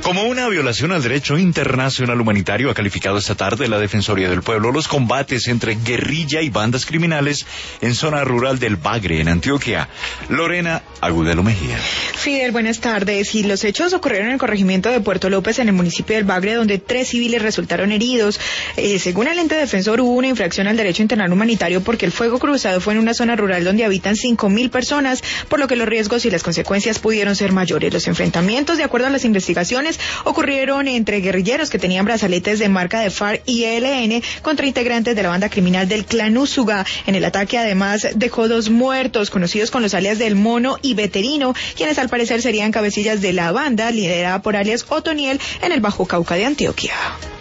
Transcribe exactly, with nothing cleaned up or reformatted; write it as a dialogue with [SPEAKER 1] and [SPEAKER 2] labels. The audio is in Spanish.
[SPEAKER 1] Como una violación al derecho internacional humanitario, ha calificado esta tarde la Defensoría del Pueblo los combates entre guerrilla y bandas criminales en zona rural del Bagre, en Antioquia. Lorena Agudelo Mejía.
[SPEAKER 2] Fidel, buenas tardes. Y los hechos ocurrieron en el corregimiento de Puerto López, en el municipio del Bagre, donde tres civiles resultaron heridos. Eh, según el ente defensor, hubo una infracción al derecho internacional humanitario porque el fuego cruzado fue en una zona rural donde habitan cinco mil personas, por lo que los riesgos y las consecuencias pudieron ser mayores. Los enfrentamientos, de acuerdo a las investigaciones, ocurrieron entre guerrilleros que tenían brazaletes de marca de FARC y E L N contra integrantes de la banda criminal del Clan Úsuga. En el ataque, además, dejó dos muertos, conocidos con los alias del Mono y Veterino, quienes al parecer serían cabecillas de la banda, liderada por alias Otoniel, en el Bajo Cauca de Antioquia.